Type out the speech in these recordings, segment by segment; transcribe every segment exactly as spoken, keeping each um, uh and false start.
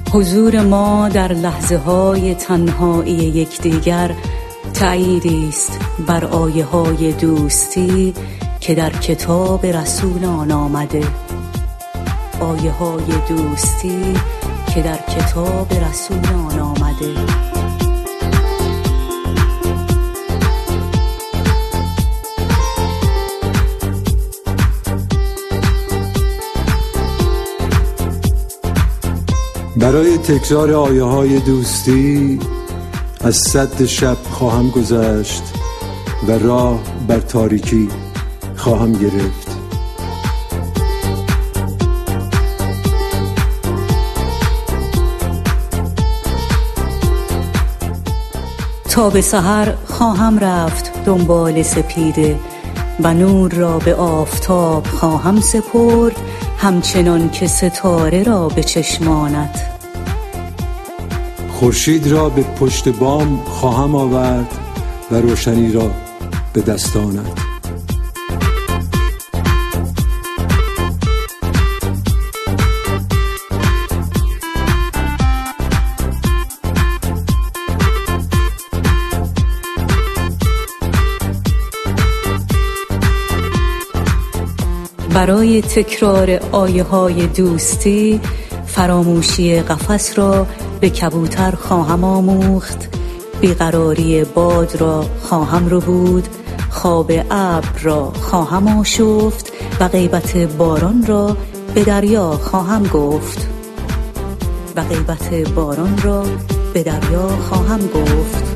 حضور ما در لحظه های تنهایی یکدیگر تأییدی است بر آیه های دوستی که در کتاب رسول آن آمده. آیه های دوستی که در کتاب رسول آن آمده. برای تکرار آیه های دوستی از سد شب خواهم گذشت و راه بر تاریکی خواهم گرفت. تا به سحر خواهم رفت دنبال سپیده و نور را به آفتاب خواهم سپرد، همچنان که ستاره را به چشمانت. خورشید را به پشت بام خواهم آورد و روشنی را به دستانت. برای تکرار آیه های دوستی فراموشی قفس را به کبوتر خواهم آموخت، بیقراری باد را خواهم ربود، خواب ابر را خواهم آشفت و غیبت باران را به دریا خواهم گفت و غیبت باران را به دریا خواهم گفت.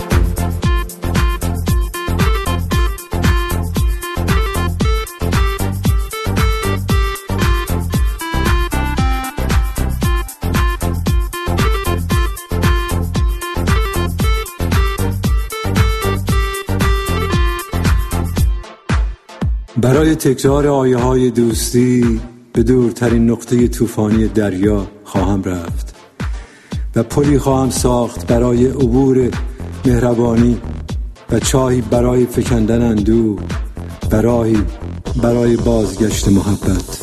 برای تکرار آیه های دوستی به دورترین نقطه طوفانی دریا خواهم رفت و پلی خواهم ساخت برای عبور مهربانی و چاهی برای فکندن اندوه و راهی برای بازگشت محبت.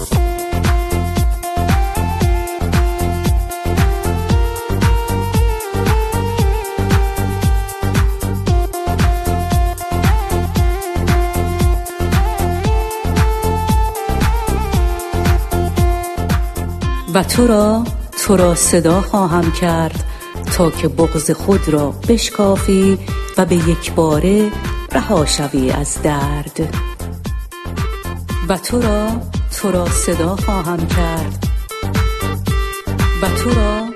و تو را تو را صدا خواهم کرد تا که بغض خود را بشکافی و به یک باره رها شوی از درد. و تو را تو را صدا خواهم کرد و تو را